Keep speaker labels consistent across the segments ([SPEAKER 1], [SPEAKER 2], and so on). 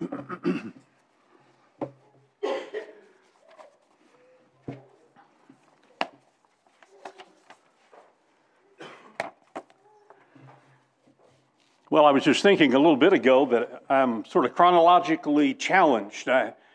[SPEAKER 1] Well, I was just thinking a little bit ago that I'm sort of chronologically challenged.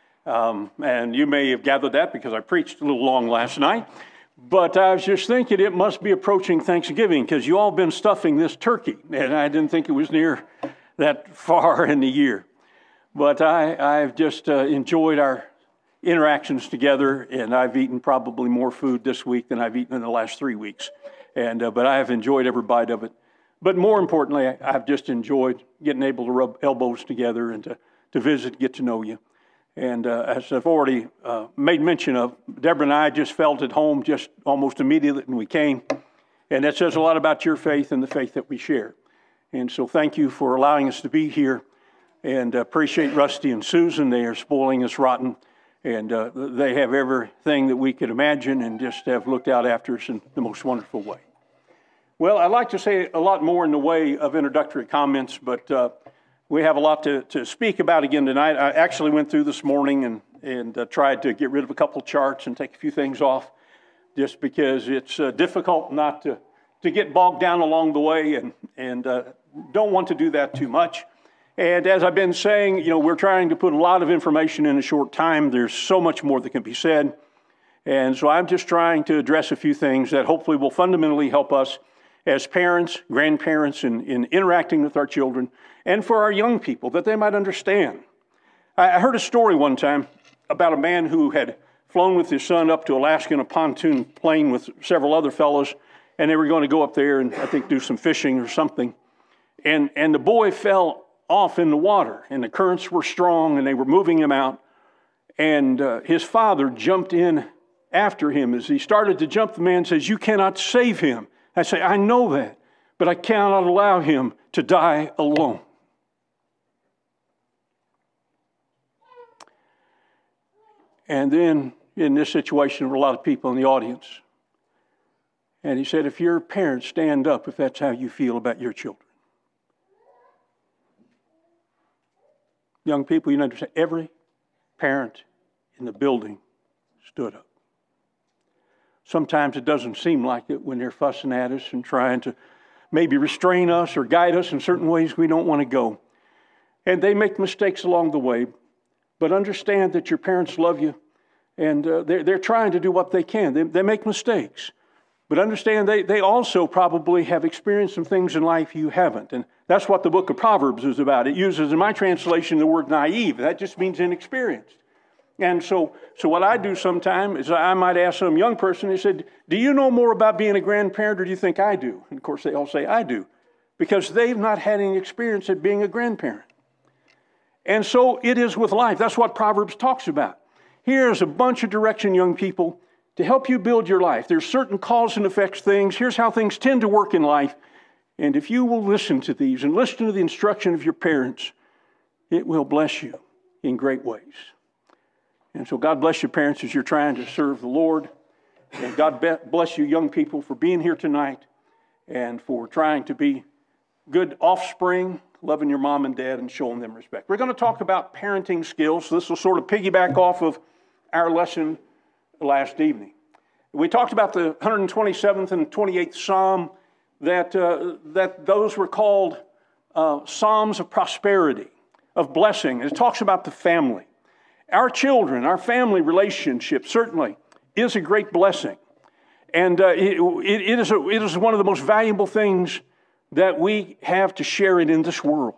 [SPEAKER 1] And you may have gathered that because I preached a little long last night. But I was just thinking it must be approaching Thanksgiving because you all been stuffing this turkey. And I didn't think it was near that far in the year. But I've just enjoyed our interactions together. And I've eaten probably more food this week than I've eaten in the last 3 weeks. But I have enjoyed every bite of it. But more importantly, I've just enjoyed getting able to rub elbows together and to visit, get to know you. And as I've already made mention of, Deborah and I just felt at home just almost immediately when we came. And that says a lot about your faith and the faith that we share. And so thank you for allowing us to be here. And appreciate Rusty and Susan. They are spoiling us rotten. And they have everything that we could imagine and just have looked out after us in the most wonderful way. Well, I'd like to say a lot more in the way of introductory comments, but we have a lot to speak about again tonight. I actually went through this morning and tried to get rid of a couple charts and take a few things off just because it's difficult not to get bogged down along the way and don't want to do that too much. And as I've been saying, we're trying to put a lot of information in a short time. There's so much more that can be said. And so I'm just trying to address a few things that hopefully will fundamentally help us as parents, grandparents, in interacting with our children, and for our young people, that they might understand. I heard a story one time about a man who had flown with his son up to Alaska in a pontoon plane with several other fellows, and they were going to go up there and I think do some fishing or something. And the boy fell off in the water, and the currents were strong, and they were moving him out. And his father jumped in after him. As he started to jump, the man says, "You cannot save him." I say, "I know that, but I cannot allow him to die alone." And then in this situation, there were a lot of people in the audience. And he said, "If you're a parent, stand up if that's how you feel about your children." Young people, you understand, every parent in the building stood up. Sometimes it doesn't seem like it when they're fussing at us and trying to maybe restrain us or guide us in certain ways we don't want to go. And they make mistakes along the way, but understand that your parents love you and they're trying to do what they can. They make mistakes, but understand they also probably have experienced some things in life you haven't. And that's what the book of Proverbs is about. It uses, in my translation, the word naive. That just means inexperienced. And so what I do sometimes is I might ask some young person, they said, "Do you know more about being a grandparent or do you think I do?" And of course they all say, "I do," because they've not had any experience at being a grandparent. And so it is with life. That's what Proverbs talks about. Here's a bunch of direction, young people, to help you build your life. There's certain cause and effects things. Here's how things tend to work in life. And if you will listen to these and listen to the instruction of your parents, it will bless you in great ways. And so God bless you, parents, as you're trying to serve the Lord. And God bless you, young people, for being here tonight and for trying to be good offspring, loving your mom and dad and showing them respect. We're going to talk about parenting skills. This will sort of piggyback off of our lesson last evening. We talked about the 127th and 28th Psalm, that those were called Psalms of prosperity, of blessing. It talks about the family. Our children, our family relationship certainly is a great blessing. And it is one of the most valuable things that we have to share it in this world.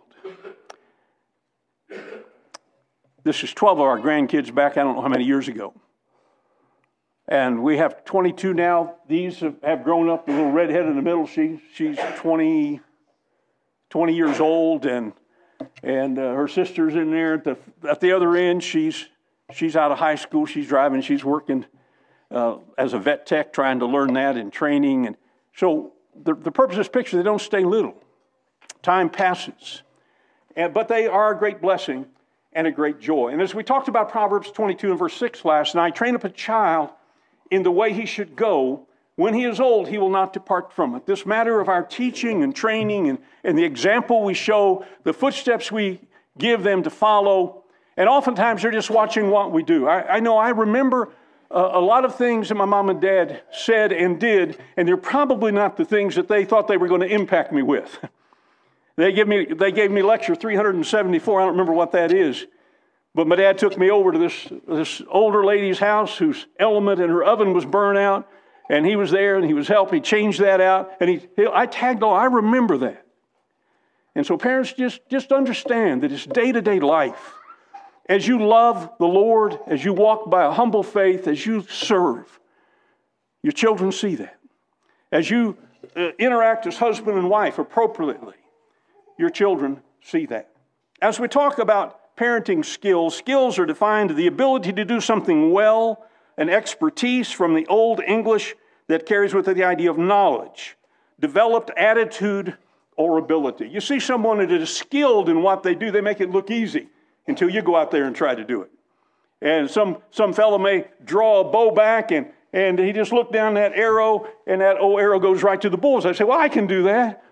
[SPEAKER 1] This is 12 of our grandkids back, I don't know how many years ago. And we have 22 now. These have grown up. The little redhead in the middle, she's 20 years old, and her sister's in there at the other end. She's out of high school. She's driving. She's working as a vet tech, trying to learn that and training. And so the purpose of this picture, they don't stay little. Time passes, but they are a great blessing and a great joy. And as we talked about Proverbs 22 and verse 6 last night, train up a child in the way he should go. When he is old, he will not depart from it. This matter of our teaching and training and the example we show, the footsteps we give them to follow. And oftentimes they're just watching what we do. I know I remember a lot of things that my mom and dad said and did, and they're probably not the things that they thought they were going to impact me with. They gave me lecture 374. I don't remember what that is. But my dad took me over to this older lady's house whose element in her oven was burned out, and he was there and he was helping. He changed that out, and I tagged on. I remember that. And so parents, just understand that it's day-to-day life. As you love the Lord, as you walk by a humble faith, as you serve, your children see that. As you interact as husband and wife appropriately, your children see that. As we talk about parenting skills, skills are defined as the ability to do something well, an expertise from the Old English that carries with it the idea of knowledge, developed attitude or ability. You see someone that is skilled in what they do, they make it look easy until you go out there and try to do it. And some fellow may draw a bow back and he just looked down that arrow and that old arrow goes right to the bullseye. I say, well, I can do that.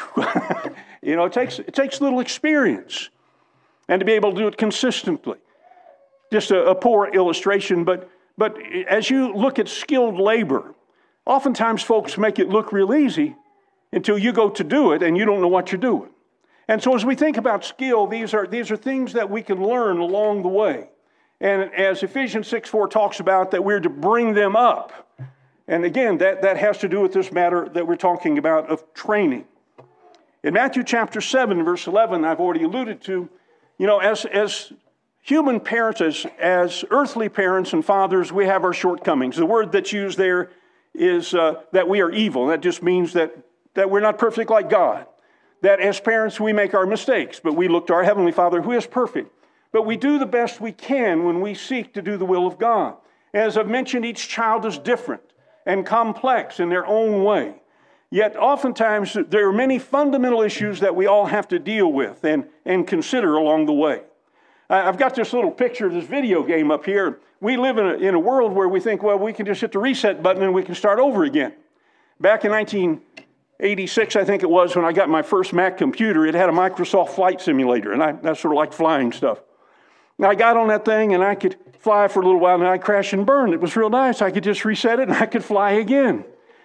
[SPEAKER 1] You know, it takes little experience and to be able to do it consistently. Just a poor illustration, but as you look at skilled labor, oftentimes folks make it look real easy until you go to do it and you don't know what you're doing. And so as we think about skill, these are things that we can learn along the way. And as Ephesians 6:4 talks about, that we're to bring them up. And again, that has to do with this matter that we're talking about of training. In Matthew chapter 7, verse 11, I've already alluded to, you know, as human parents, as earthly parents and fathers, we have our shortcomings. The word that's used there is that we are evil. That just means that we're not perfect like God. That as parents we make our mistakes, but we look to our Heavenly Father who is perfect. But we do the best we can when we seek to do the will of God. As I've mentioned, each child is different and complex in their own way. Yet oftentimes there are many fundamental issues that we all have to deal with and consider along the way. I've got this little picture of this video game up here. We live in a world where we think, well, we can just hit the reset button and we can start over again. Back in 1986, I think it was, when I got my first Mac computer, it had a Microsoft Flight Simulator, and I sort of like flying stuff. And I got on that thing, and I could fly for a little while, and then I'd crash and burn. It was real nice. I could just reset it, and I could fly again.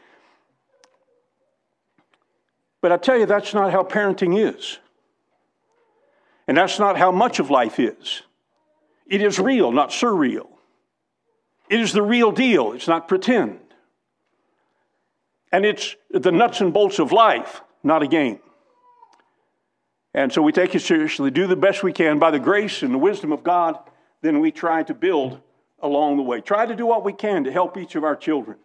[SPEAKER 1] But I tell you, that's not how parenting is. And that's not how much of life is. It is real, not surreal. It is the real deal. It's not pretend. And it's the nuts and bolts of life, not a game. And so we take it seriously, do the best we can by the grace and the wisdom of God, then we try to build along the way. Try to do what we can to help each of our children.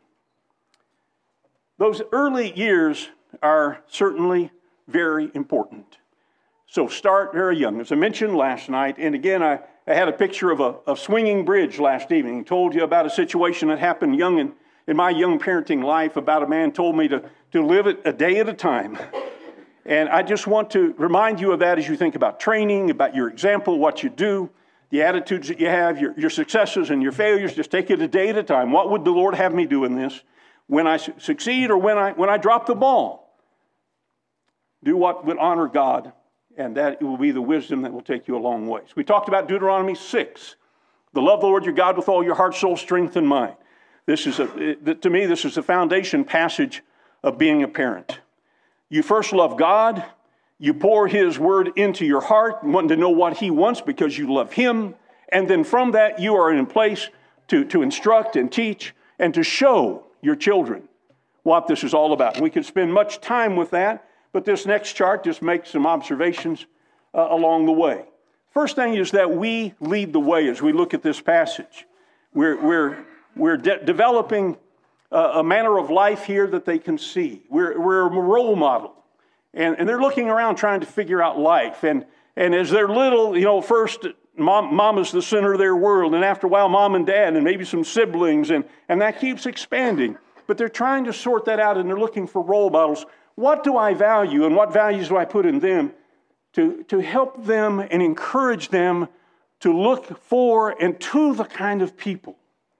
[SPEAKER 1] Those early years are certainly very important. So start very young. As I mentioned last night, and again, I had a picture of a swinging bridge last evening. I told you about a situation that happened young in my young parenting life, about a man told me to live it a day at a time. And I just want to remind you of that as you think about training, about your example, what you do, the attitudes that you have, your successes and your failures. Just take it a day at a time. What would the Lord have me do in this? When I succeed or when I drop the ball? Do what would honor God, and that will be the wisdom that will take you a long ways. We talked about Deuteronomy 6. The love the Lord your God with all your heart, soul, strength, and mind. To me, this is the foundation passage of being a parent. You first love God. You pour His word into your heart, wanting to know what He wants because you love Him. And then from that, you are in place to instruct and teach and to show your children what this is all about. We could spend much time with that, but this next chart just makes some observations along the way. First thing is that we lead the way as we look at this passage. We're developing a manner of life here that they can see. We're a role model. And they're looking around trying to figure out life. And as they're little, first mom is the center of their world. And after a while, mom and dad and maybe some siblings. And that keeps expanding. But they're trying to sort that out, and they're looking for role models. What do I value and what values do I put in them to help them and encourage them to look for and to the kind of people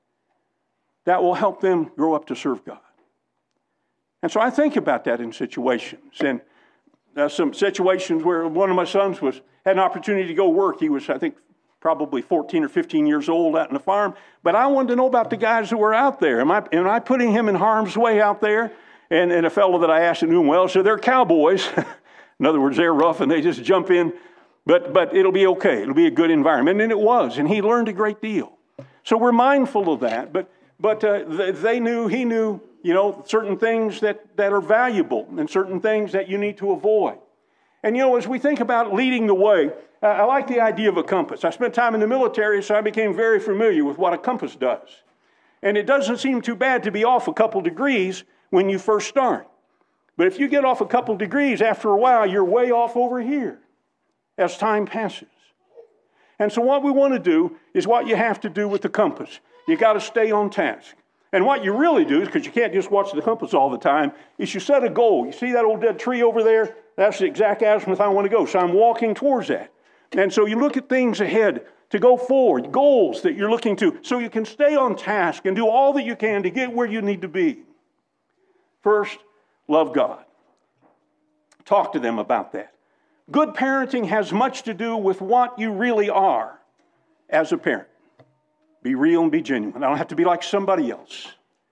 [SPEAKER 1] that will help them grow up to serve God? And so I think about that in situations. And some situations where one of my sons had an opportunity to go work. He was, I think, probably 14 or 15 years old out in the farm. But I wanted to know about the guys who were out there. Am I putting him in harm's way out there? And a fellow that I asked knew him well said, they're cowboys. In other words, they're rough and they just jump in. But it'll be okay. It'll be a good environment. And it was. And he learned a great deal. So we're mindful of that. But he knew, certain things that are valuable and certain things that you need to avoid. And, as we think about leading the way, I like the idea of a compass. I spent time in the military, so I became very familiar with what a compass does. And it doesn't seem too bad to be off a couple degrees when you first start. But if you get off a couple degrees, after a while, you're way off over here as time passes. And so what we want to do is what you have to do with the compass. You got to stay on task. And what you really do is, because you can't just watch the compass all the time, is you set a goal. You see that old dead tree over there? That's the exact azimuth I want to go. So I'm walking towards that. And so you look at things ahead to go forward, goals that you're looking to, so you can stay on task and do all that you can to get where you need to be. First, love God. Talk to them about that. Good parenting has much to do with what you really are as a parent. Be real and be genuine. I don't have to be like somebody else.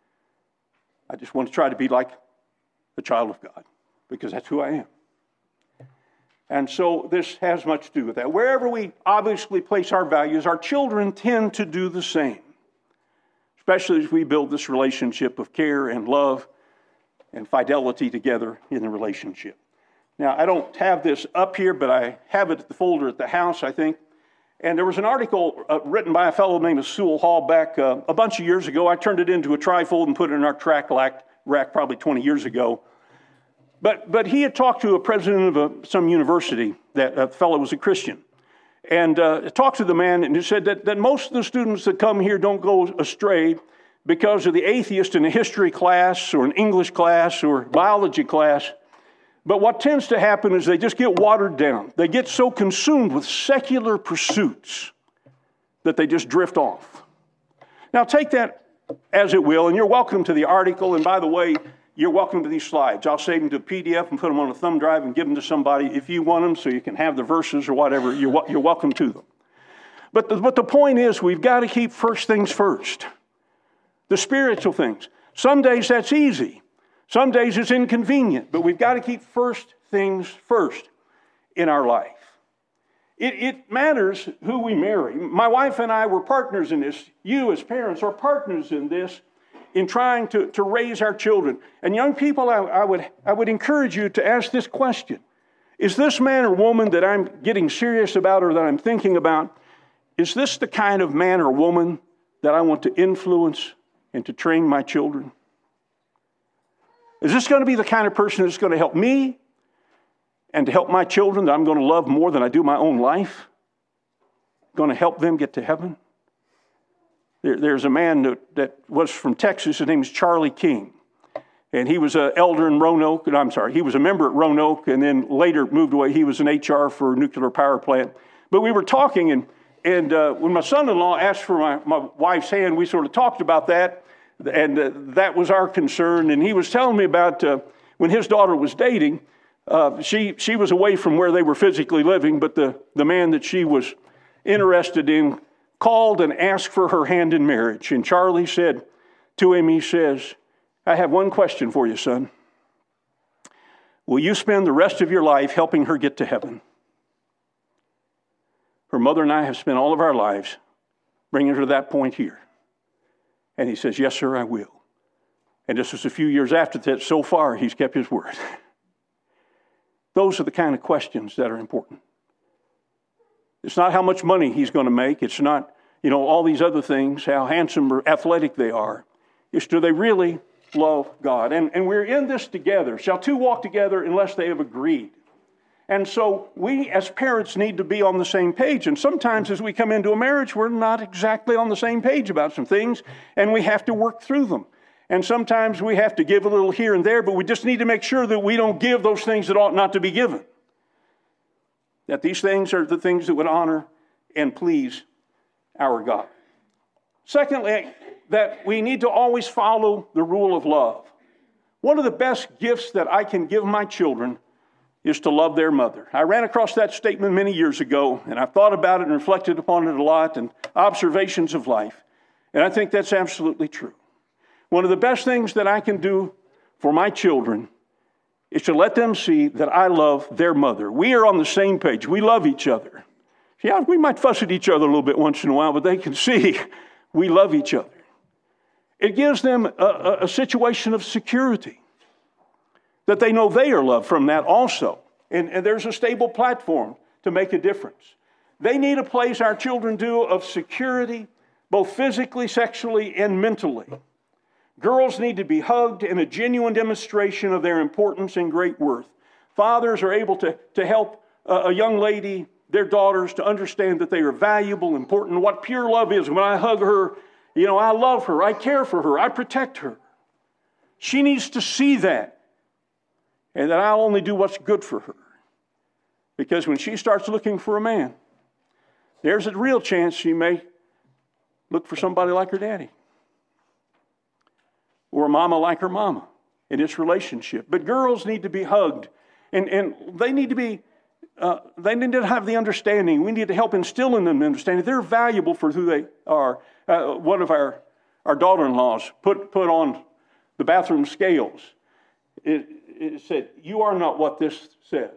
[SPEAKER 1] I just want to try to be like a child of God, because that's who I am. And so this has much to do with that. Wherever we obviously place our values, our children tend to do the same, especially as we build this relationship of care and love and fidelity together in the relationship. Now, I don't have this up here, but I have it at the folder at the house, I think. And there was an article written by a fellow named Sewell Hall back a bunch of years ago. I turned it into a trifold and put it in our track rack probably 20 years ago. But he had talked to a president of some university. That fellow was a Christian. And talked to the man and he said that most of the students that come here don't go astray because of the atheist in a history class or an English class or biology class. But what tends to happen is they just get watered down. They get so consumed with secular pursuits that they just drift off. Now take that as it will, and you're welcome to the article. And by the way, you're welcome to these slides. I'll save them to a PDF and put them on a thumb drive and give them to somebody if you want them so you can have the verses or whatever. You're welcome to them. But the point is, we've got to keep first things first. The spiritual things. Some days that's easy. Some days it's inconvenient, but we've got to keep first things first in our life. It matters who we marry. My wife and I were partners in this. You as parents are partners in this, in trying to raise our children. And young people, I would encourage you to ask this question. Is this man or woman that I'm getting serious about or that I'm thinking about, is this the kind of man or woman that I want to influence and to train my children? Is this going to be the kind of person that's going to help me and to help my children that I'm going to love more than I do my own life? Going to help them get to heaven? There's a man that was from Texas. His name is Charlie King. And he was an elder in Roanoke. He was a member at Roanoke and then later moved away. He was an HR for a nuclear power plant. But we were talking, and when my son-in-law asked for my wife's hand, we sort of talked about that. And that was our concern. And he was telling me about when his daughter was dating, she was away from where they were physically living, but the man that she was interested in called and asked for her hand in marriage. And Charlie said to him, he says, I have one question for you, son. Will you spend the rest of your life helping her get to heaven? Her mother and I have spent all of our lives bringing her to that point here. And he says, yes, sir, I will. And this was a few years after that. So far, he's kept his word. Those are the kind of questions that are important. It's not how much money he's going to make. It's not, all these other things, how handsome or athletic they are. It's do they really love God? And we're in this together. Shall two walk together unless they have agreed? And so we as parents need to be on the same page. And sometimes as we come into a marriage, we're not exactly on the same page about some things, and we have to work through them. And sometimes we have to give a little here and there, but we just need to make sure that we don't give those things that ought not to be given. That these things are the things that would honor and please our God. Secondly, that we need to always follow the rule of love. One of the best gifts that I can give my children is to love their mother. I ran across that statement many years ago, and I've thought about it and reflected upon it a lot, and observations of life. And I think that's absolutely true. One of the best things that I can do for my children is to let them see that I love their mother. We are on the same page. We love each other. Yeah, we might fuss at each other a little bit once in a while, but they can see we love each other. It gives them a situation of security, that they know they are loved from that also. And there's a stable platform to make a difference. They need a place, our children do, of security, both physically, sexually, and mentally. Girls need to be hugged in a genuine demonstration of their importance and great worth. Fathers are able to help a young lady, their daughters, to understand that they are valuable, important. What pure love is, when I hug her, I love her, I care for her, I protect her. She needs to see that. And that I'll only do what's good for her. Because when she starts looking for a man, there's a real chance she may look for somebody like her daddy. Or a mama like her mama in this relationship. But girls need to be hugged. And they need to be, they need to have the understanding. We need to help instill in them the understanding. They're valuable for who they are. One of our daughter-in-laws put on the bathroom scales. It said, "You are not what this says."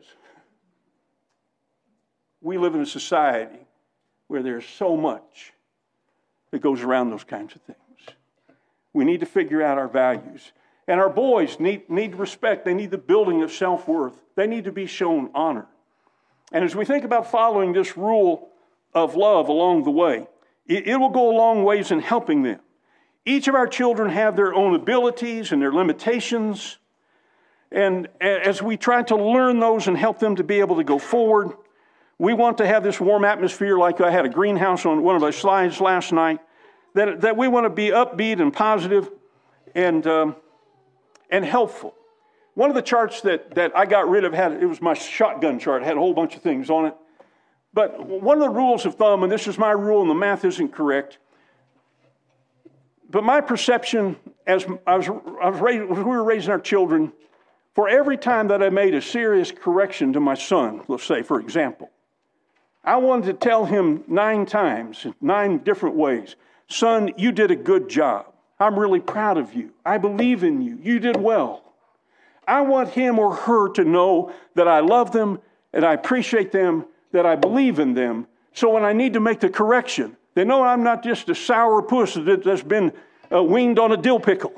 [SPEAKER 1] We live in a society where there's so much that goes around those kinds of things. We need to figure out our values. And our boys need respect. They need the building of self-worth. They need to be shown honor. And as we think about following this rule of love along the way, it will go a long ways in helping them. Each of our children have their own abilities and their limitations. And as we try to learn those and help them to be able to go forward, we want to have this warm atmosphere, like I had a greenhouse on one of our slides last night, that we want to be upbeat and positive and helpful. One of the charts that I got rid of it was my shotgun chart. It had a whole bunch of things on it. But one of the rules of thumb, and this is my rule and the math isn't correct, but my perception as we were raising our children, for every time that I made a serious correction to my son, let's say, for example, I wanted to tell him 9 times, 9 different ways, "Son, you did a good job. I'm really proud of you. I believe in you. You did well." I want him or her to know that I love them and I appreciate them, that I believe in them. So when I need to make the correction, they know I'm not just a sour puss that's been weaned on a dill pickle.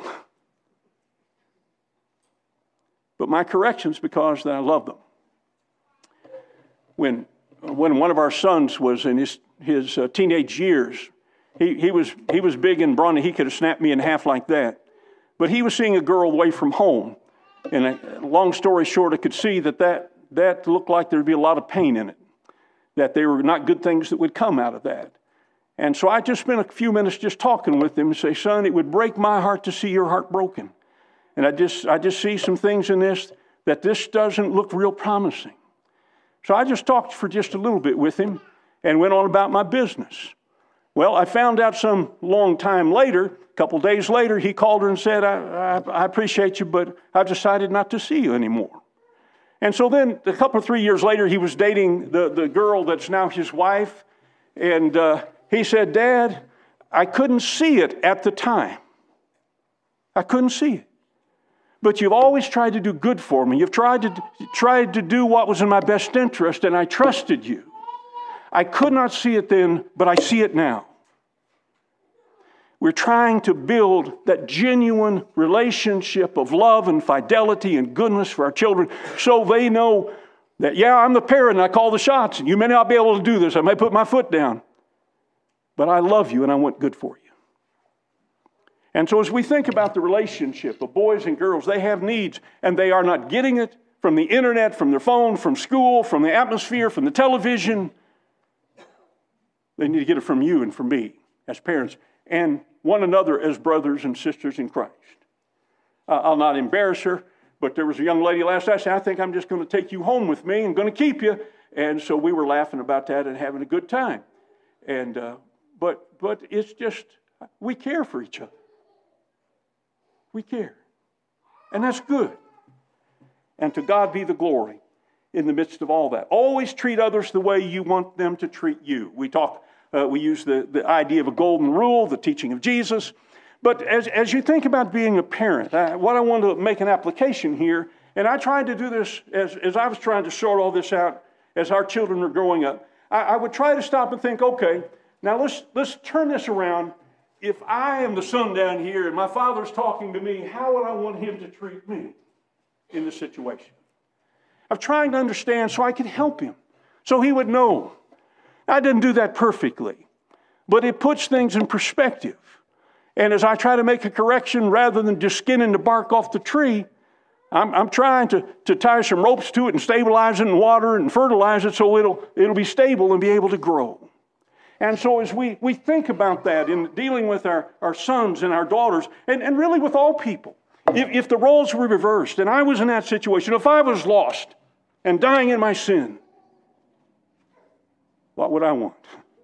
[SPEAKER 1] But my correction's because that I love them. When one of our sons was in his teenage years, he was big and brawny. He could have snapped me in half like that. But he was seeing a girl away from home. And long story short, I could see that looked like there would be a lot of pain in it. That there were not good things that would come out of that. And so I just spent a few minutes just talking with him and say, "Son, it would break my heart to see your heart broken. And I just see some things in this that this doesn't look real promising." So I just talked for just a little bit with him and went on about my business. Well, I found out some long time later, a couple days later, he called her and said, I appreciate you, but I've decided not to see you anymore. And so then a couple, 3 years later, he was dating the girl that's now his wife. And he said, "Dad, I couldn't see it at the time. I couldn't see it. But you've always tried to do good for me. You've tried to do what was in my best interest, and I trusted you. I could not see it then, but I see it now." We're trying to build that genuine relationship of love and fidelity and goodness for our children so they know that, yeah, I'm the parent and I call the shots. You may not be able to do this. I may put my foot down. But I love you and I want good for you. And so as we think about the relationship of boys and girls, they have needs, and they are not getting it from the internet, from their phone, from school, from the atmosphere, from the television. They need to get it from you and from me as parents, and one another as brothers and sisters in Christ. I'll not embarrass her, but there was a young lady last night said, "I think I'm just going to take you home with me and going to keep you." And so we were laughing about that and having a good time. And but it's just, we care for each other. We care. And that's good. And to God be the glory. in the midst of all that. Always treat others the way you want them to treat you. We use the idea of a golden rule, the teaching of Jesus. But as you think about being a parent, what I want to make an application here, and I tried to do this as I was trying to sort all this out as our children were growing up, I would try to stop and think, okay, now let's turn this around. If I am the son down here and my father's talking to me, how would I want him to treat me in this situation? I'm trying to understand so I could help him, so he would know. I didn't do that perfectly, but it puts things in perspective. And as I try to make a correction, rather than just skinning the bark off the tree, I'm trying to tie some ropes to it and stabilize it in water and fertilize it so it'll be stable and be able to grow. And so as we think about that in dealing with our sons and our daughters, and really with all people, if the roles were reversed and I was in that situation, if I was lost and dying in my sin, what would I want?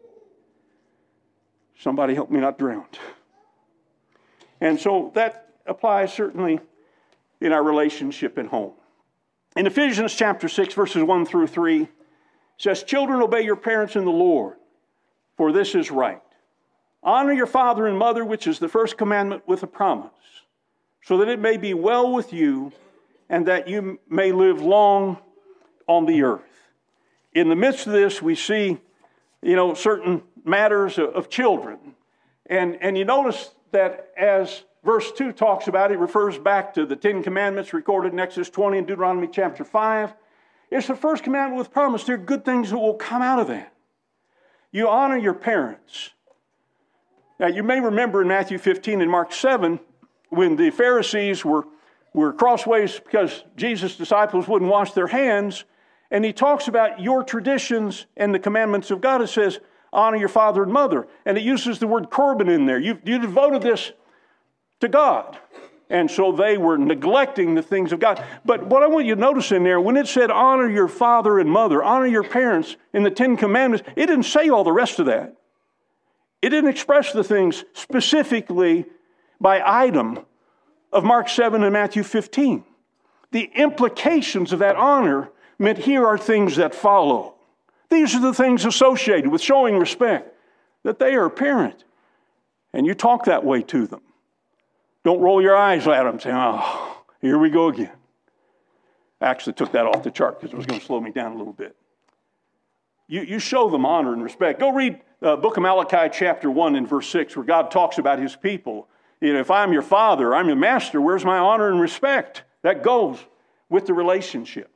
[SPEAKER 1] Somebody help me not drown. And so that applies certainly in our relationship at home. In Ephesians chapter 6, verses 1 through 3, it says, "Children, obey your parents in the Lord, for this is right. Honor your father and mother, which is the first commandment with a promise, so that it may be well with you and that you may live long on the earth." In the midst of this, we see, certain matters of children. And you notice that as verse 2 talks about, it refers back to the 10 Commandments recorded in Exodus 20 and Deuteronomy chapter 5. It's the first commandment with promise. There are good things that will come out of that. You honor your parents. Now, you may remember in Matthew 15 and Mark 7, when the Pharisees were crossways because Jesus' disciples wouldn't wash their hands, and he talks about your traditions and the commandments of God. It says, honor your father and mother. And it uses the word korban in there. You devoted this to God. And so they were neglecting the things of God. But what I want you to notice in there, when it said honor your father and mother, honor your parents in the 10 Commandments, it didn't say all the rest of that. It didn't express the things specifically by item of Mark 7 and Matthew 15. The implications of that honor meant here are things that follow. These are the things associated with showing respect, that they are a parent. And you talk that way to them. Don't roll your eyes at them saying, oh, here we go again. I actually took that off the chart because it was going to slow me down a little bit. You show them honor and respect. Go read the book of Malachi chapter 1 and verse 6 where God talks about his people. If I'm your father, I'm your master, where's my honor and respect? That goes with the relationship.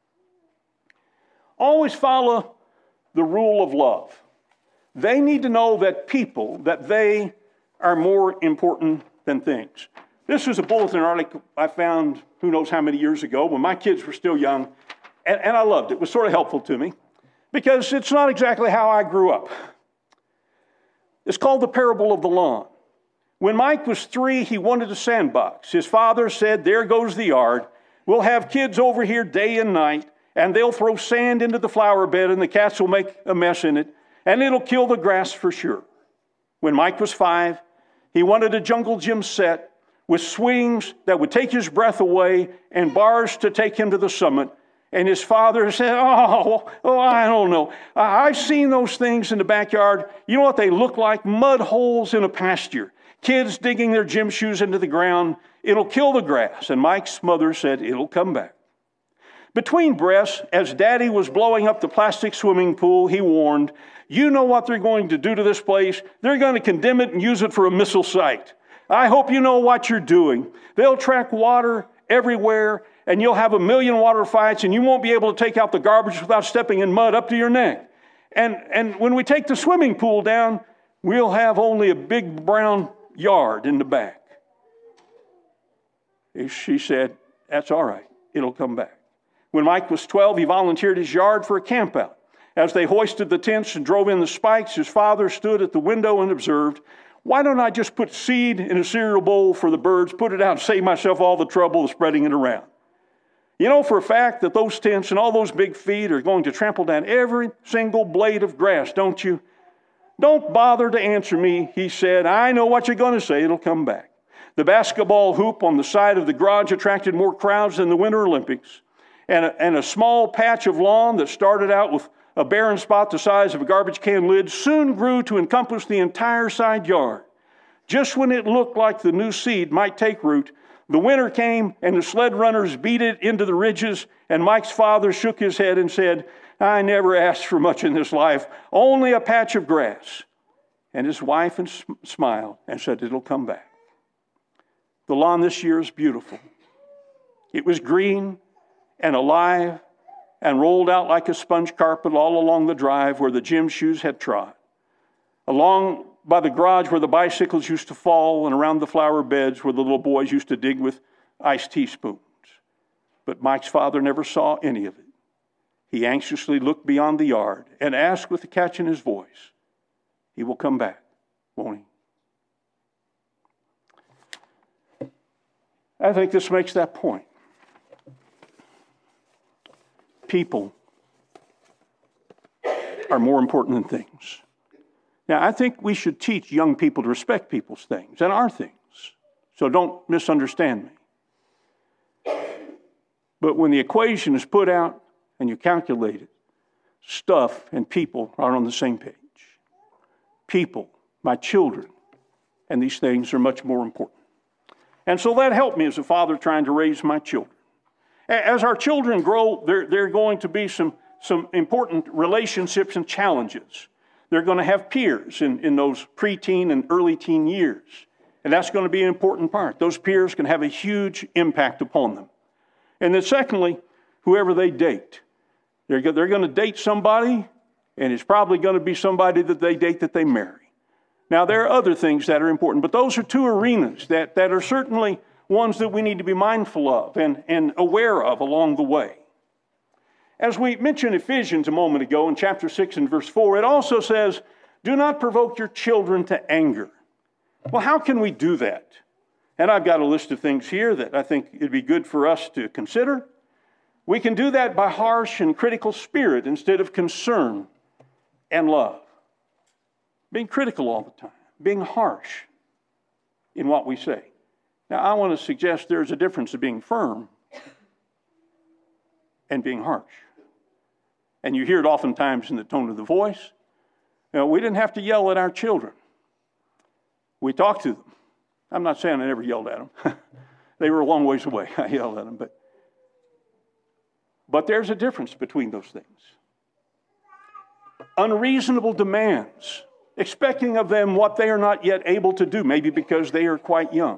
[SPEAKER 1] Always follow the rule of love. They need to know that they are more important than things. This was a bulletin article I found who knows how many years ago when my kids were still young, and I loved it. It was sort of helpful to me because it's not exactly how I grew up. It's called The Parable of the Lawn. When Mike was 3, he wanted a sandbox. His father said, there goes the yard. We'll have kids over here day and night, and they'll throw sand into the flower bed, and the cats will make a mess in it, and it'll kill the grass for sure. When Mike was 5, he wanted a jungle gym set with swings that would take his breath away and bars to take him to the summit. And his father said, oh, I don't know. I've seen those things in the backyard. You know what they look like? Mud holes in a pasture. Kids digging their gym shoes into the ground. It'll kill the grass. And Mike's mother said, it'll come back. Between breaths, as Daddy was blowing up the plastic swimming pool, he warned, you know what they're going to do to this place? They're going to condemn it and use it for a missile site. I hope you know what you're doing. They'll track water everywhere, and you'll have 1,000,000 water fights, and you won't be able to take out the garbage without stepping in mud up to your neck. And when we take the swimming pool down, we'll have only a big brown yard in the back. She said, that's all right. It'll come back. When Mike was 12, he volunteered his yard for a camp out. As they hoisted the tents and drove in the spikes, his father stood at the window and observed, why don't I just put seed in a cereal bowl for the birds, put it out, and save myself all the trouble of spreading it around? You know for a fact that those tents and all those big feet are going to trample down every single blade of grass, don't you? Don't bother to answer me, he said. I know what you're going to say. It'll come back. The basketball hoop on the side of the garage attracted more crowds than the Winter Olympics. and a small patch of lawn that started out with a barren spot the size of a garbage can lid soon grew to encompass the entire side yard. Just when it looked like the new seed might take root, the winter came and the sled runners beat it into the ridges, and Mike's father shook his head and said, "I never asked for much in this life, only a patch of grass." And his wife smiled and said, "It'll come back." The lawn this year is beautiful. It was green and alive and rolled out like a sponge carpet all along the drive where the gym shoes had trod, along by the garage where the bicycles used to fall, and around the flower beds where the little boys used to dig with iced teaspoons. But Mike's father never saw any of it. He anxiously looked beyond the yard and asked with a catch in his voice, "He will come back, won't he?" I think this makes that point. People are more important than things. Now, I think we should teach young people to respect people's things and our things. So don't misunderstand me. But when the equation is put out and you calculate it, stuff and people are on the same page. People, my children, and these things are much more important. And so that helped me as a father trying to raise my children. As our children grow, there are going to be some important relationships and challenges. They're going to have peers in those preteen and early teen years. And that's going to be an important part. Those peers can have a huge impact upon them. And then secondly, whoever they date. They're going to date somebody, and it's probably going to be somebody that they date that they marry. Now, there are other things that are important, but those are two arenas that are certainly ones that we need to be mindful of and aware of along the way. As we mentioned Ephesians a moment ago in chapter 6 and verse 4, it also says, "Do not provoke your children to anger." Well, how can we do that? And I've got a list of things here that I think it'd be good for us to consider. We can do that by harsh and critical spirit instead of concern and love. Being critical all the time, being harsh in what we say. Now, I want to suggest there's a difference of being firm and being harsh. And you hear it oftentimes in the tone of the voice. You know, we didn't have to yell at our children. We talked to them. I'm not saying I never yelled at them. They were a long ways away. I yelled at them. But there's a difference between those things. Unreasonable demands, expecting of them what they are not yet able to do, maybe because they are quite young.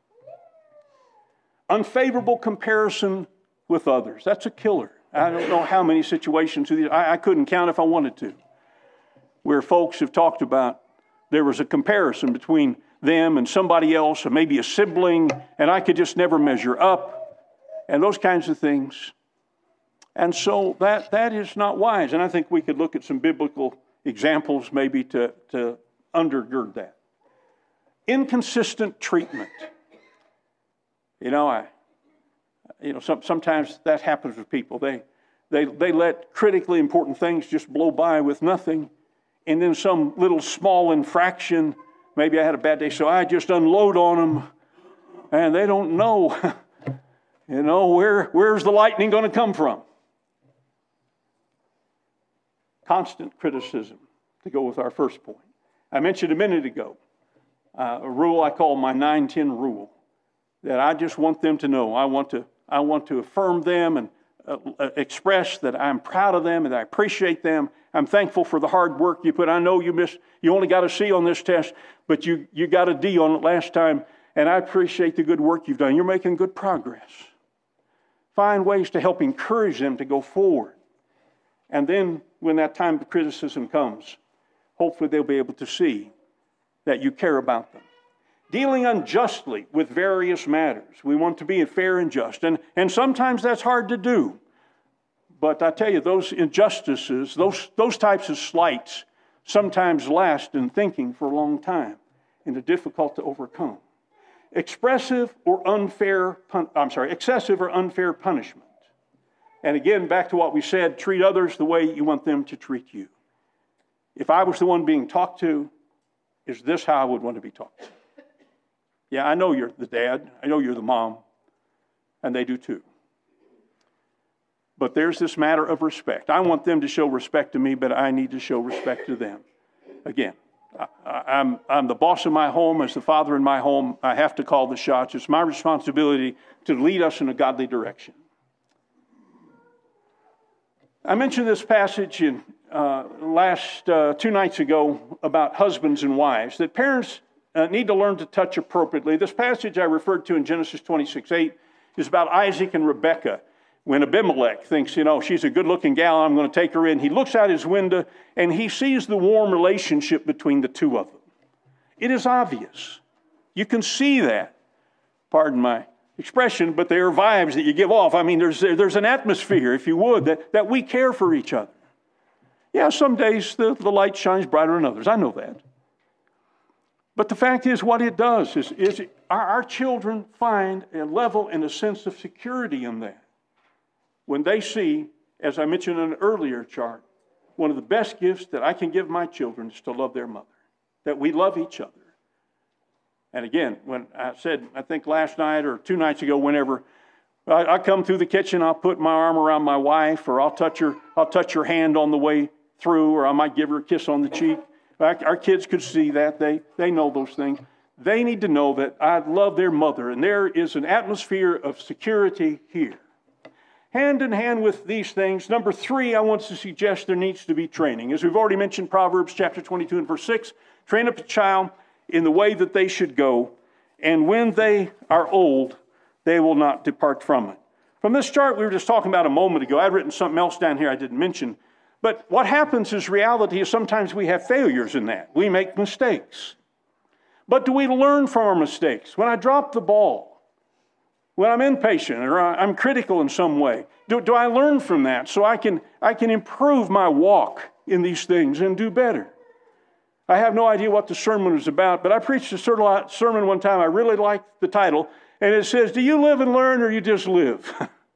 [SPEAKER 1] Unfavorable comparison with others. That's a killer. I don't know how many situations, I couldn't count if I wanted to, where folks have talked about there was a comparison between them and somebody else, or maybe a sibling, and I could just never measure up, and those kinds of things. And so that is not wise. And I think we could look at some biblical examples maybe to undergird that. Inconsistent treatment. Sometimes that happens with people. They let critically important things just blow by with nothing, and then some little small infraction, maybe I had a bad day, so I just unload on them, and they don't know, where's the lightning going to come from? Constant criticism, to go with our first point. I mentioned a minute ago a rule I call my 9-10 rule, that I just want them to know. I want to affirm them and express that I'm proud of them and I appreciate them. I'm thankful for the hard work you put. I know you only got a C on this test, but you got a D on it last time, and I appreciate the good work you've done. You're making good progress. Find ways to help encourage them to go forward. And then when that time of criticism comes, hopefully they'll be able to see that you care about them. Dealing unjustly with various matters. We want to be fair and just. And sometimes that's hard to do. But I tell you, those injustices, those types of slights sometimes last in thinking for a long time and are difficult to overcome. Excessive or unfair punishment. And again, back to what we said, treat others the way you want them to treat you. If I was the one being talked to, is this how I would want to be talked to? Yeah, I know you're the dad. I know you're the mom. And they do too. But there's this matter of respect. I want them to show respect to me, but I need to show respect to them. Again, I'm the boss of my home. As the father in my home, I have to call the shots. It's my responsibility to lead us in a godly direction. I mentioned this passage in last 2 nights ago about husbands and wives, that parents need to learn to touch appropriately. This passage I referred to in Genesis 26:8 is about Isaac and Rebekah. When Abimelech thinks, she's a good-looking gal, I'm going to take her in, he looks out his window and he sees the warm relationship between the two of them. It is obvious. You can see that. Pardon my expression, but there are vibes that you give off. I mean, there's an atmosphere, if you would, that we care for each other. Yeah, some days the light shines brighter than others. I know that. But the fact is, what it does is our children find a level and a sense of security in that. When they see, as I mentioned in an earlier chart, one of the best gifts that I can give my children is to love their mother, that we love each other. And again, when I said, I think last night or 2 nights ago, whenever I come through the kitchen, I'll put my arm around my wife, or I'll touch her hand on the way through, or I might give her a kiss on the cheek. Our kids could see that. They know those things. They need to know that I love their mother, and there is an atmosphere of security here. Hand in hand with these things, number 3, I want to suggest there needs to be training. As we've already mentioned, Proverbs chapter 22 and verse 6, train up a child in the way that they should go, and when they are old, they will not depart from it. From this chart we were just talking about a moment ago, I'd written something else down here I didn't mention. But what happens is reality is sometimes we have failures in that. We make mistakes. But do we learn from our mistakes? When I drop the ball, when I'm impatient or I'm critical in some way, do I learn from that so I can improve my walk in these things and do better? I have no idea what the sermon is about, but I preached a sermon one time. I really liked the title, and it says, do you live and learn or you just live?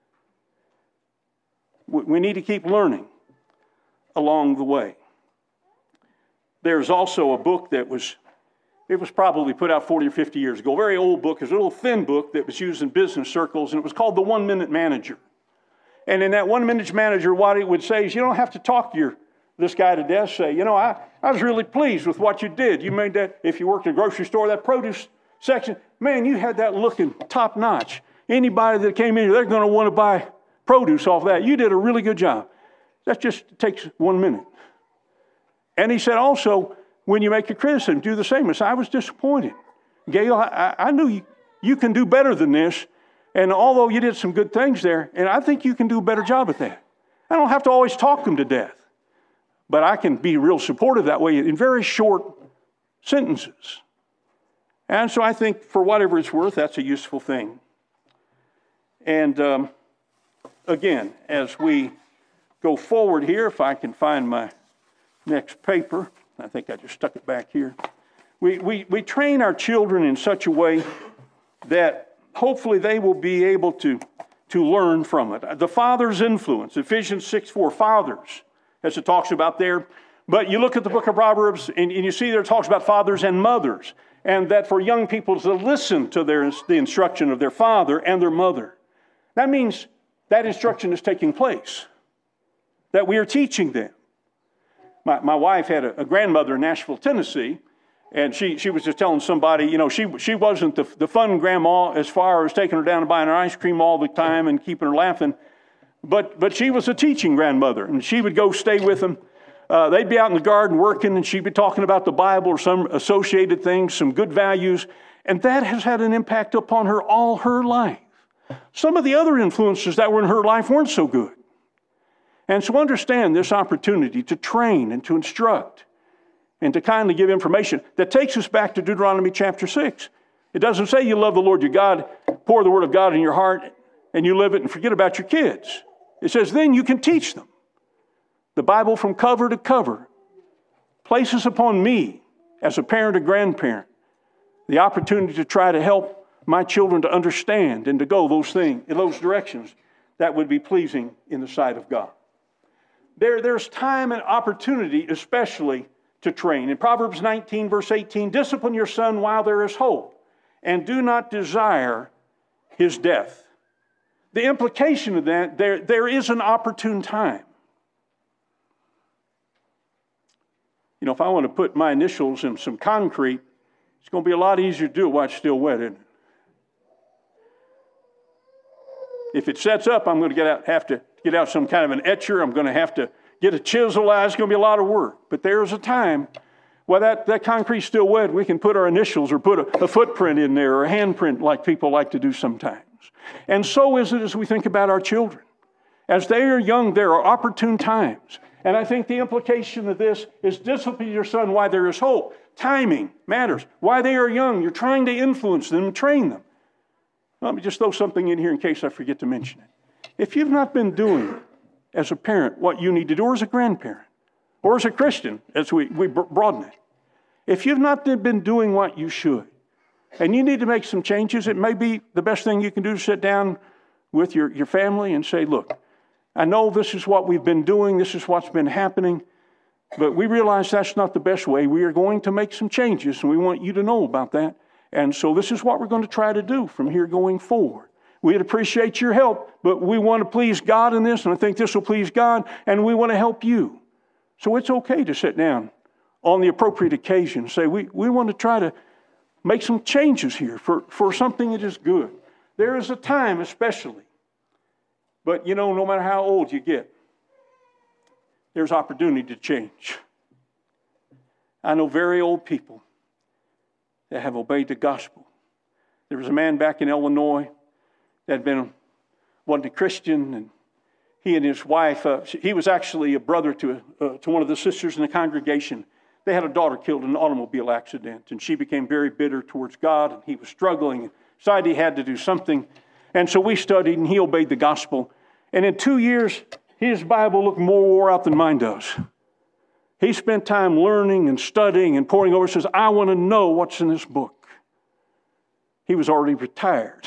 [SPEAKER 1] We need to keep learning along the way. There's also a book that was probably put out 40 or 50 years ago, a very old book. It was a little thin book that was used in business circles, and it was called The 1 Minute Manager. And in that 1 Minute Manager, what it would say is, you don't have to talk to this guy to death. Say, I was really pleased with what you did. You made that, if you worked at a grocery store, that produce section, man, you had that looking top notch. Anybody that came in here, they're going to want to buy produce off that. You did a really good job. That just takes 1 minute. And he said also, when you make a criticism, do the same. I said, I was disappointed. Gail, I knew you can do better than this. And although you did some good things there, and I think you can do a better job at that. I don't have to always talk them to death. But I can be real supportive that way in very short sentences. And so I think for whatever it's worth, that's a useful thing. And again, as we go forward here, if I can find my next paper, I think I just stuck it back here. We train our children in such a way that hopefully they will be able to learn from it. The father's influence, Ephesians 6:4, fathers, as it talks about there. But you look at the book of Proverbs, and you see there it talks about fathers and mothers, and that for young people to listen to the instruction of their father and their mother. That means that instruction is taking place, that we are teaching them. My wife had a grandmother in Nashville, Tennessee, and she was just telling somebody, she wasn't the fun grandma as far as taking her down and buying her ice cream all the time and keeping her laughing, but she was a teaching grandmother, and she would go stay with them. They'd be out in the garden working, and she'd be talking about the Bible or some associated things, some good values, and that has had an impact upon her all her life. Some of the other influences that were in her life weren't so good. And so understand this opportunity to train and to instruct and to kindly give information that takes us back to Deuteronomy chapter 6. It doesn't say you love the Lord your God, pour the word of God in your heart, and you live it and forget about your kids. It says then you can teach them. The Bible from cover to cover places upon me as a parent or grandparent the opportunity to try to help my children to understand and to go those things in those directions that would be pleasing in the sight of God. There's time and opportunity especially to train. In Proverbs 19, verse 18, discipline your son while there is hope, and do not desire his death. the implication of that, there is an opportune time. You know, if I want to put my initials in some concrete, it's going to be a lot easier to do it while it's still wet, isn't it? If it sets up, I'm going to have to get out some kind of an etcher. I'm going to have to get a chisel out. It's going to be a lot of work. But there's a time while that concrete's still wet, we can put our initials or put a footprint in there or a handprint like people like to do sometimes. And so is it as we think about our children. As they are young, there are opportune times. And I think the implication of this is discipline your son while there is hope. Timing matters. While they are young, you're trying to influence them and train them. Let me just throw something in here in case I forget to mention it. If you've not been doing as a parent what you need to do, or as a grandparent, or as a Christian, as we broaden it, if you've not been doing what you should, and you need to make some changes, it may be the best thing you can do to sit down with your family and say, look, I know this is what we've been doing, this is what's been happening, but we realize that's not the best way. We are going to make some changes, and we want you to know about that. And so this is what we're going to try to do from here going forward. We'd appreciate your help, but we want to please God in this, and I think this will please God, and we want to help you. So it's okay to sit down on the appropriate occasion and say, we want to try to make some changes here for something that is good. There is a time especially. But, you know, no matter how old you get, there's opportunity to change. I know very old people that have obeyed the gospel. There was a man back in Illinois that wasn't a Christian, and he and his wife, he was actually a brother to one of the sisters in the congregation. They had a daughter killed in an automobile accident, and she became very bitter towards God, and he was struggling and decided he had to do something. And so we studied, and he obeyed the gospel. And in 2 years, his Bible looked more wore out than mine does. He spent time learning and studying and poring over. Says, I want to know what's in this book. He was already retired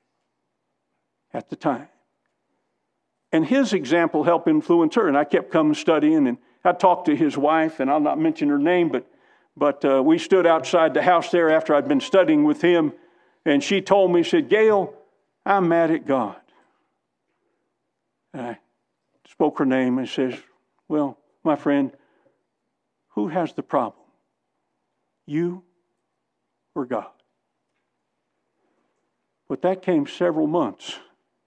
[SPEAKER 1] at the time. And his example helped influence her. And I kept coming studying, and I talked to his wife, and I'll not mention her name, but we stood outside the house there after I'd been studying with him, and she told me, she said, Gail, I'm mad at God. And I spoke her name and says, well, my friend, who has the problem? You or God? But that came several months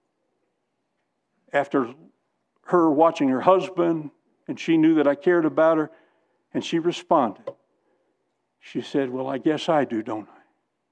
[SPEAKER 1] after her watching her husband, and she knew that I cared about her, and she responded. She said, well, I guess I do, don't I?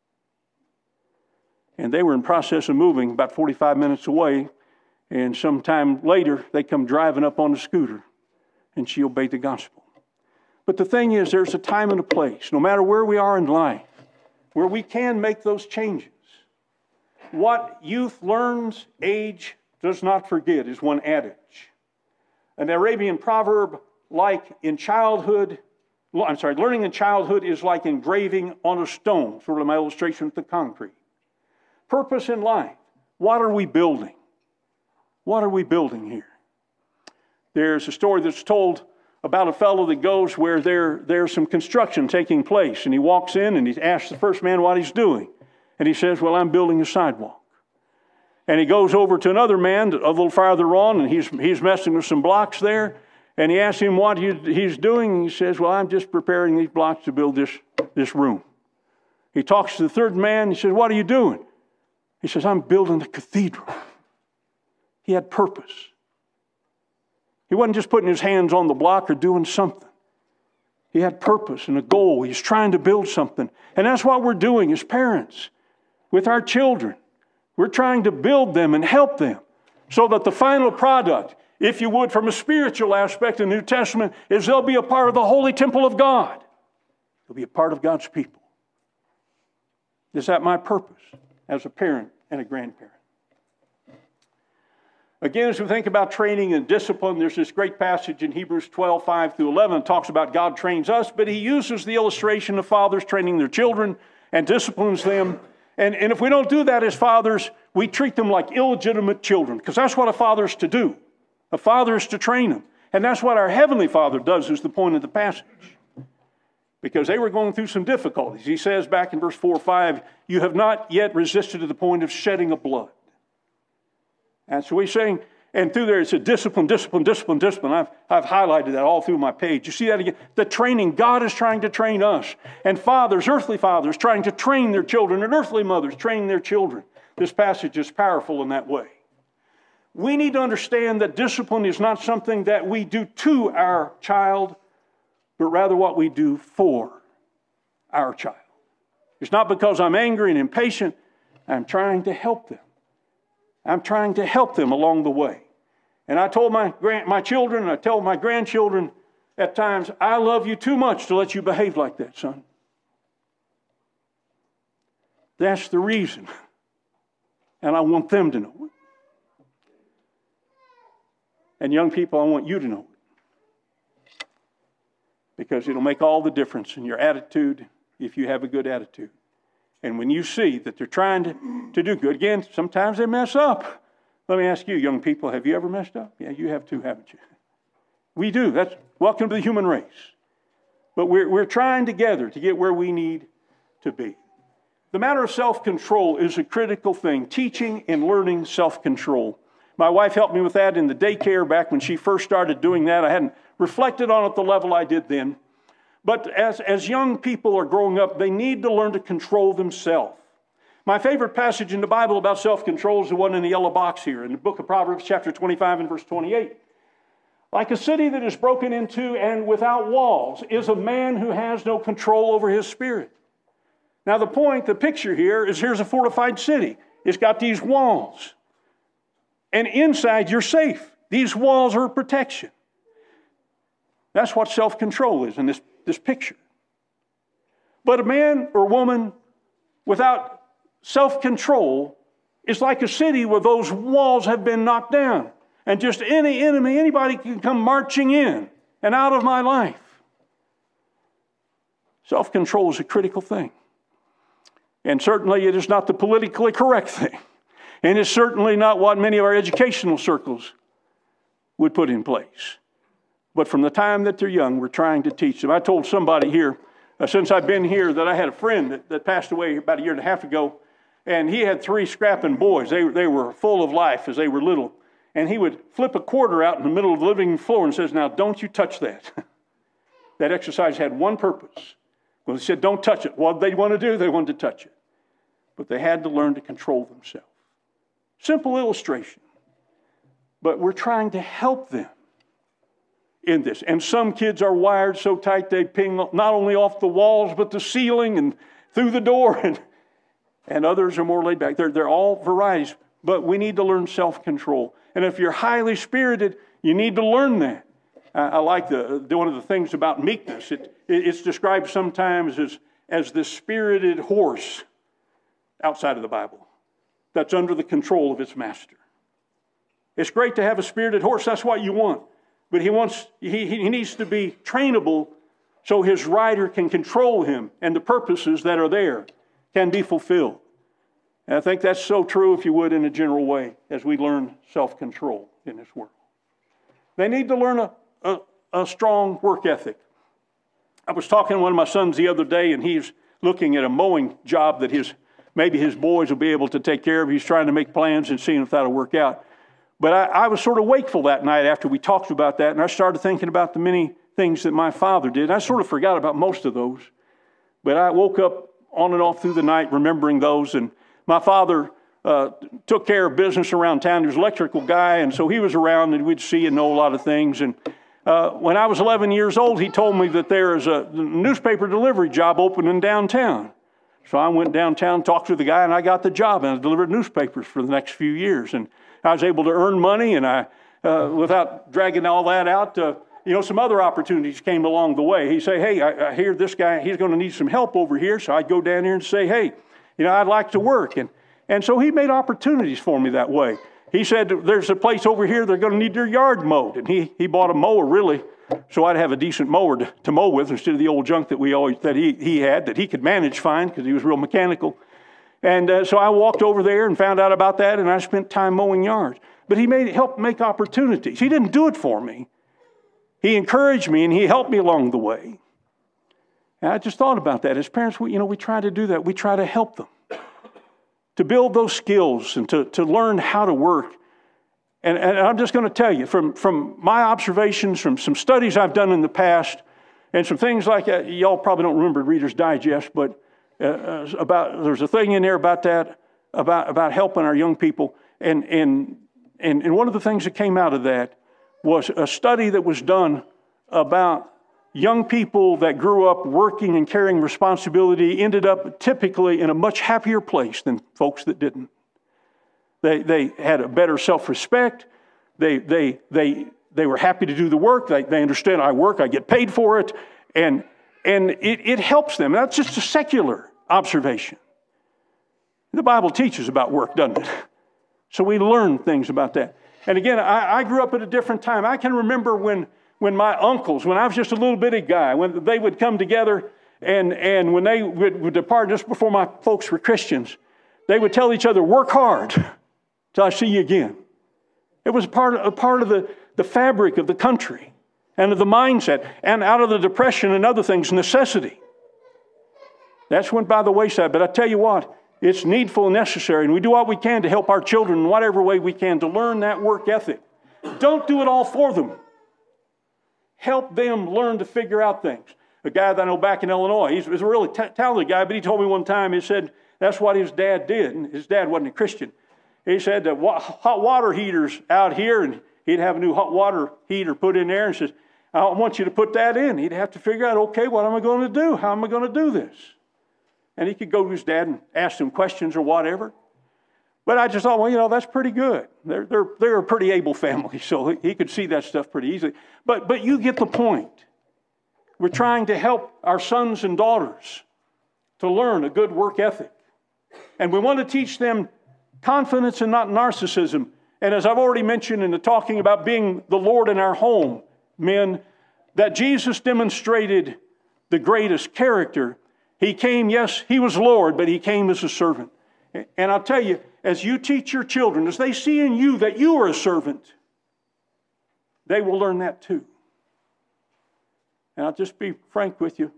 [SPEAKER 1] And they were in process of moving about 45 minutes away, and sometime later, they come driving up on a scooter, and she obeyed the gospel. But the thing is, there's a time and a place, no matter where we are in life, where we can make those changes. What youth learns, age does not forget, is one adage. An Arabian proverb, learning in childhood is like engraving on a stone, sort of my illustration with the concrete. Purpose in life. What are we building? What are we building here? There's a story that's told about a fellow that goes where there's some construction taking place, and he walks in and he asks the first man what he's doing. And he says, well, I'm building a sidewalk. And he goes over to another man a little farther on, and he's messing with some blocks there. And he asks him what he's doing, and he says, well, I'm just preparing these blocks to build this room. He talks to the third man, and he says, what are you doing? He says, I'm building a cathedral. He had purpose. He wasn't just putting his hands on the block or doing something. He had purpose and a goal. He's trying to build something. And that's what we're doing as parents with our children. We're trying to build them and help them so that the final product, if you would, from a spiritual aspect in the New Testament, is they'll be a part of the holy temple of God. They'll be a part of God's people. Is that my purpose as a parent and a grandparent? Again, as we think about training and discipline, there's this great passage in Hebrews 12, 5 through 11 that talks about God trains us, but he uses the illustration of fathers training their children and disciplines them. And if we don't do that as fathers, we treat them like illegitimate children, because that's what a father is to do. A father is to train them. And that's what our Heavenly Father does, is the point of the passage. Because they were going through some difficulties. He says back in verse 4 or 5, you have not yet resisted to the point of shedding of blood. And so he's saying, and through there it's a discipline, discipline, discipline, discipline. I've highlighted that all through my page. You see that again? The training, God is trying to train us. And fathers, earthly fathers, trying to train their children, and earthly mothers training their children. This passage is powerful in that way. We need to understand that discipline is not something that we do to our child, but rather what we do for our child. It's not because I'm angry and impatient. I'm trying to help them. I'm trying to help them along the way. And I told my children, and I tell my grandchildren at times, I love you too much to let you behave like that, son. That's the reason. And I want them to know it. And young people, I want you to know it. Because it'll make all the difference in your attitude if you have a good attitude. And when you see that they're trying to do good, again, sometimes they mess up. Let me ask you, young people, have you ever messed up? Yeah, you have too, haven't you? We do. That's welcome to the human race. But we're trying together to get where we need to be. The matter of self-control is a critical thing. Teaching and learning self-control. My wife helped me with that in the daycare back when she first started doing that. I hadn't reflected on it the level I did then. But as young people are growing up, they need to learn to control themselves. My favorite passage in the Bible about self-control is the one in the yellow box here, in the book of Proverbs, chapter 25 and verse 28. Like a city that is broken into and without walls is a man who has no control over his spirit. Now the picture here is here's a fortified city. It's got these walls. And inside you're safe. These walls are protection. That's what self-control is in this picture. But a man or woman without self-control is like a city where those walls have been knocked down. And just any enemy, anybody can come marching in and out of my life. Self-control is a critical thing. And certainly it is not the politically correct thing. And it's certainly not what many of our educational circles would put in place. But from the time that they're young, we're trying to teach them. I told somebody here, since I've been here, that I had a friend that passed away about a year and a half ago, and he had 3 scrapping boys. They were full of life as they were little. And he would flip a quarter out in the middle of the living floor and says, now don't you touch that. That exercise had one purpose. Well, he said, don't touch it. What did they want to do? They wanted to touch it. But they had to learn to control themselves. Simple illustration. But we're trying to help them in this. And some kids are wired so tight they ping not only off the walls, but the ceiling and through the door. And others are more laid back. They're all varieties. But we need to learn self-control. And if you're highly spirited, you need to learn that. I like one of the things about meekness. It's described sometimes as the spirited horse outside of the Bible that's under the control of its master. It's great to have a spirited horse. That's what you want. But he needs to be trainable so his rider can control him and the purposes that are there can be fulfilled. And I think that's so true, if you would, in a general way, as we learn self-control in this world. They need to learn a strong work ethic. I was talking to one of my sons the other day, and he's looking at a mowing job that maybe his boys will be able to take care of. He's trying to make plans and seeing if that'll work out. But I was sort of wakeful that night after we talked about that, and I started thinking about the many things that my father did. I sort of forgot about most of those. But I woke up on and off through the night remembering those, and my father took care of business around town. He was an electrical guy, and so he was around, and we'd see and know a lot of things. And when I was 11 years old, he told me that there is a newspaper delivery job opening downtown. So I went downtown, talked to the guy, and I got the job, and I delivered newspapers for the next few years. And I was able to earn money, and I, without dragging all that out, some other opportunities came along the way. He'd say, hey, I hear this guy, he's going to need some help over here. So I'd go down here and say, hey, I'd like to work. And so he made opportunities for me that way. He said, there's a place over here, they're going to need their yard mowed. And he bought a mower, really, so I'd have a decent mower to mow with instead of the old junk that he had, that he could manage fine because he was real mechanical. And so I walked over there and found out about that, and I spent time mowing yards. But he helped make opportunities. He didn't do it for me. He encouraged me, and he helped me along the way. And I just thought about that. As parents, we try to do that. We try to help them to build those skills and to learn how to work. And I'm just going to tell you, from my observations, from some studies I've done in the past, and some things like that, y'all probably don't remember Reader's Digest, but there's a thing in there about that, about helping our young people. And one of the things that came out of that was a study that was done about young people that grew up working and carrying responsibility ended up typically in a much happier place than folks that didn't. They had a better self-respect. They were happy to do the work. They understand I work, I get paid for it, and it helps them. That's just a secular observation. The Bible teaches about work, doesn't it? So we learn things about that. And again, I grew up at a different time. I can remember when my uncles, when I was just a little bitty guy, when they would come together and when they would depart just before my folks were Christians, they would tell each other, work hard till I see you again. It was a part of the fabric of the country and of the mindset, and out of the depression and other things, necessity. That's went by the wayside. But I tell you what, it's needful and necessary, and we do what we can to help our children in whatever way we can to learn that work ethic. Don't do it all for them. Help them learn to figure out things. A guy that I know back in Illinois, he was a really talented guy, but he told me one time, he said that's what his dad did. And his dad wasn't a Christian. He said that hot water heaters out here, and he'd have a new hot water heater put in there, and says, I want you to put that in. He'd have to figure out, okay, what am I going to do? How am I going to do this? And he could go to his dad and ask him questions or whatever. But I just thought, well, that's pretty good. They're a pretty able family, so he could see that stuff pretty easily. But you get the point. We're trying to help our sons and daughters to learn a good work ethic. And we want to teach them confidence and not narcissism. And as I've already mentioned in the talking about being the Lord in our home, men, that Jesus demonstrated the greatest character. He came, yes, he was Lord, but he came as a servant. And I'll tell you, as you teach your children, as they see in you that you are a servant, they will learn that too. And I'll just be frank with you.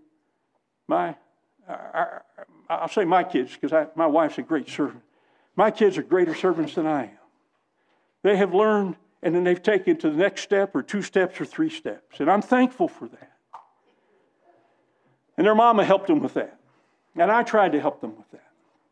[SPEAKER 1] I'll say my kids, because my wife's a great servant. My kids are greater servants than I am. They have learned, and then they've taken it to the next step, or 2 steps, or 3 steps. And I'm thankful for that. And their mama helped them with that. And I tried to help them with that.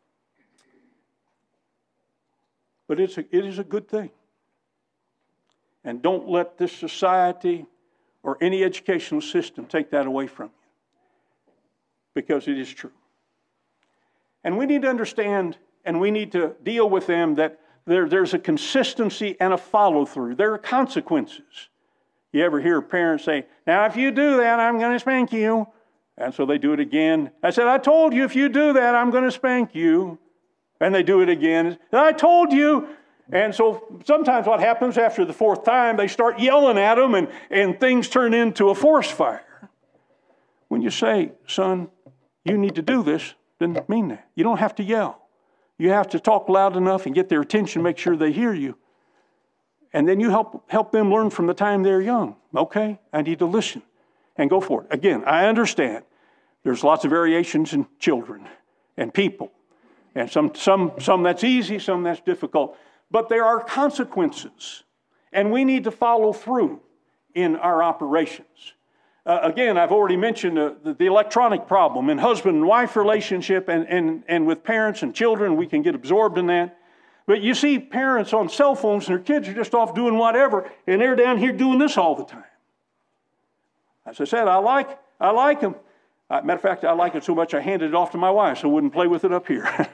[SPEAKER 1] But it is a good thing. And don't let this society or any educational system take that away from you. Because it is true. And we need to understand, and we need to deal with them, that there's a consistency and a follow-through. There are consequences. You ever hear parents say, now if you do that, I'm going to spank you. And so they do it again. I said, I told you if you do that, I'm going to spank you. And they do it again. I told you. And so sometimes what happens after the 4th time, they start yelling at them and things turn into a forest fire. When you say, son, you need to do this, doesn't mean that. You don't have to yell. You have to talk loud enough and get their attention, make sure they hear you. And then you help them learn from the time they're young. Okay, I need to listen and go for it. Again, I understand there's lots of variations in children and people. And some that's easy, some that's difficult. But there are consequences. And we need to follow through in our operations. Again, I've already mentioned the electronic problem in husband and wife relationship and with parents and children. We can get absorbed in that. But you see parents on cell phones and their kids are just off doing whatever, and they're down here doing this all the time. As I said, I like them. Matter of fact, I like it so much I handed it off to my wife so I wouldn't play with it up here.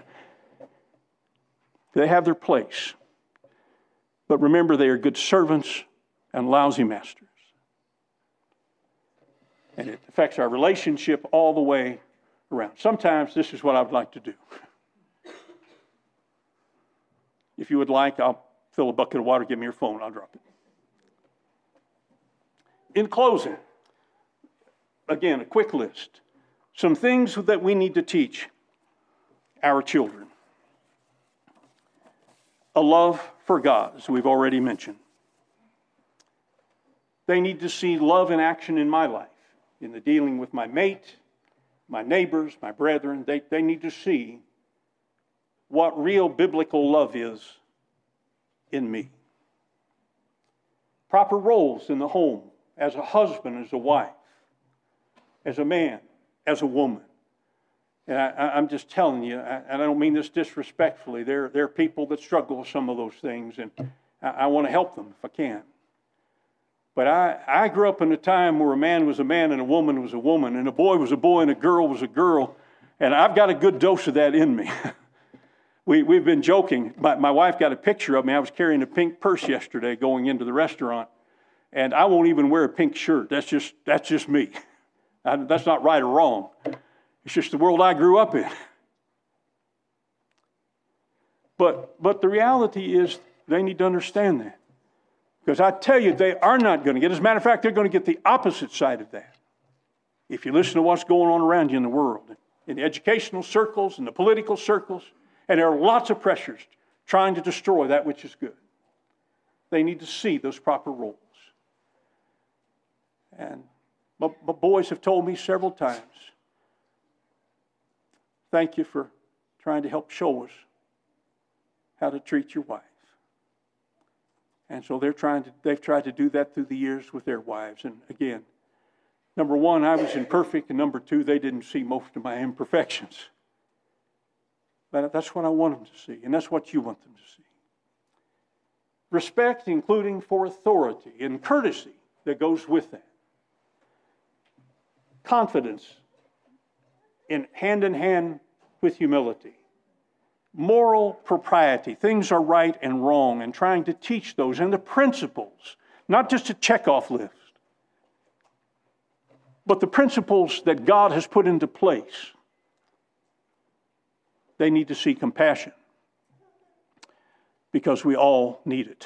[SPEAKER 1] They have their place. But remember, they are good servants and lousy masters. And it affects our relationship all the way around. Sometimes this is what I would like to do. If you would like, I'll fill a bucket of water, give me your phone, I'll drop it. In closing, again, a quick list. Some things that we need to teach our children. A love for God, as we've already mentioned. They need to see love in action in my life, in the dealing with my mate, my neighbors, my brethren. They need to see what real biblical love is in me. proper roles in the home, as a husband, as a wife, as a man, as a woman. And I'm just telling you, and I don't mean this disrespectfully, there are people that struggle with some of those things, and I want to help them if I can. But I grew up in a time where a man was a man and a woman was a woman, and a boy was a boy and a girl was a girl, and I've got a good dose of that in me. We've been joking. My wife got a picture of me. I was carrying a pink purse yesterday going into the restaurant, and I won't even wear a pink shirt. That's just me. That's not right or wrong. It's just the world I grew up in. But the reality is they need to understand that. Because I tell you, they are not going to get, as a matter of fact, they're going to get the opposite side of that. If you listen to what's going on around you in the world, in the educational circles, in the political circles, and there are lots of pressures trying to destroy that which is good. They need to see those proper roles. And my boys have told me several times, thank you for trying to help show us how to treat your wife. And so they've tried to do that through the years with their wives. And again, number one, I was imperfect, and number two, they didn't see most of my imperfections. But that's what I want them to see, and that's what you want them to see. Respect, including for authority, and courtesy that goes with that. Confidence in hand with humility. Moral propriety, things are right and wrong, and trying to teach those, and the principles, not just a checkoff list, but the principles that God has put into place. They need to see compassion, because we all need it.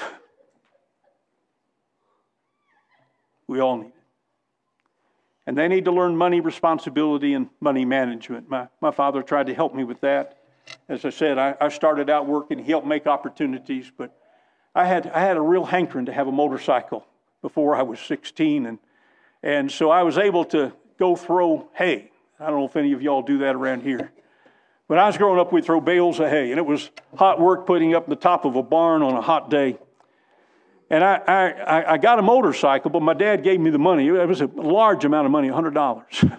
[SPEAKER 1] We all need it. And they need to learn money responsibility and money management. My father tried to help me with that. As I said, I started out working. He helped make opportunities, but I had a real hankering to have a motorcycle before I was 16, and so I was able to go throw hay. I don't know if any of y'all do that around here. When I was growing up, we'd throw bales of hay, and it was hot work putting up the top of a barn on a hot day. And I got a motorcycle, but my dad gave me the money. It was a large amount of money, $100.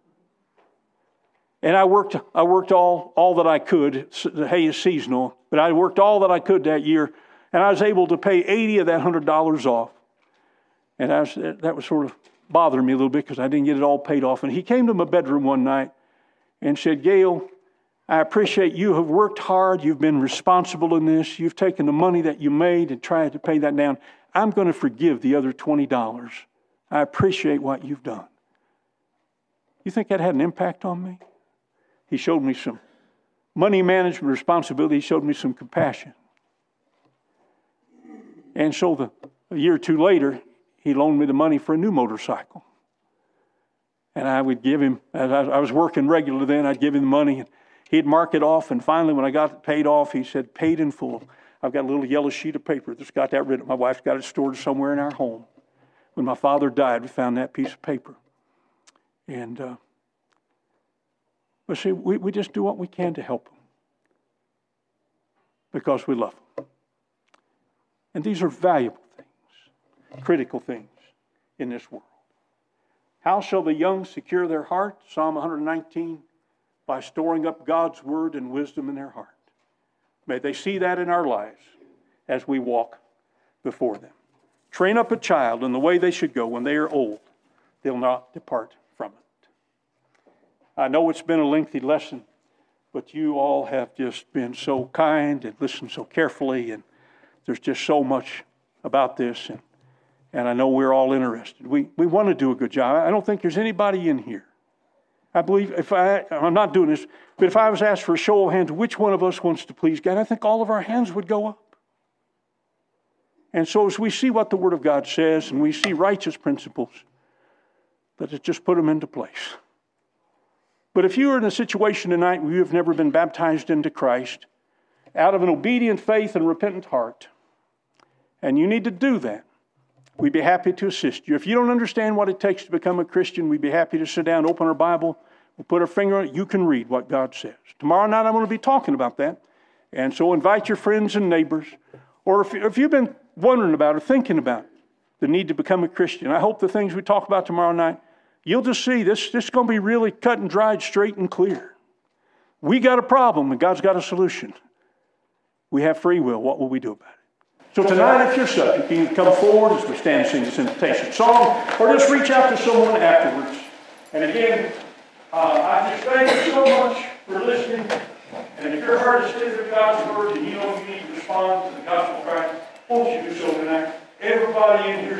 [SPEAKER 1] And I worked all that I could. The hay is seasonal, but I worked all that I could that year, and I was able to pay 80 of that $100 off. And that was sort of bothering me a little bit because I didn't get it all paid off. And he came to my bedroom one night and said, "Gail, I appreciate you have worked hard. You've been responsible in this. You've taken the money that you made and tried to pay that down. I'm going to forgive the other $20. I appreciate what you've done." You think that had an impact on me? He showed me some money management responsibility. He showed me some compassion. And so a year or two later, he loaned me the money for a new motorcycle. And I would give him, as I was working regularly then, I'd give him the money. And he'd mark it off. And finally, when I got it paid off, he said, "Paid in full." I've got a little yellow sheet of paper that's got that written. My wife's got it stored somewhere in our home. When my father died, we found that piece of paper. And but see, we just do what we can to help them because we love them. And these are valuable things, critical things in this world. How shall the young secure their heart? Psalm 119, by storing up God's word and wisdom in their heart. May they see that in our lives as we walk before them. Train up a child in the way they should go. When they are old, they'll not depart from it. I know it's been a lengthy lesson, but you all have just been so kind and listened so carefully, and there's just so much about this, and I know we're all interested. We want to do a good job. I don't think there's anybody in here. I believe I'm not doing this, but if I was asked for a show of hands, which one of us wants to please God, I think all of our hands would go up. And so as we see what the Word of God says, and we see righteous principles, let's just put them into place. But if you are in a situation tonight where you have never been baptized into Christ, out of an obedient faith and repentant heart, and you need to do that, we'd be happy to assist you. If you don't understand what it takes to become a Christian, we'd be happy to sit down, open our Bible, we'll put our finger on it. You can read what God says. Tomorrow night I'm going to be talking about that. And so invite your friends and neighbors. Or if you've been wondering about it, thinking about it, the need to become a Christian. I hope the things we talk about tomorrow night, you'll just see this is going to be really cut and dried, straight and clear. We got a problem and God's got a solution. We have free will. What will we do about it? So tonight, if you're subject, you can come forward as we stand and sing this invitation song, or just reach out to someone afterwards. And again, I just thank you so much for listening. And if your heart is tender to God's word and you know you need to respond to the gospel of Christ, won't you do so tonight? Everybody in here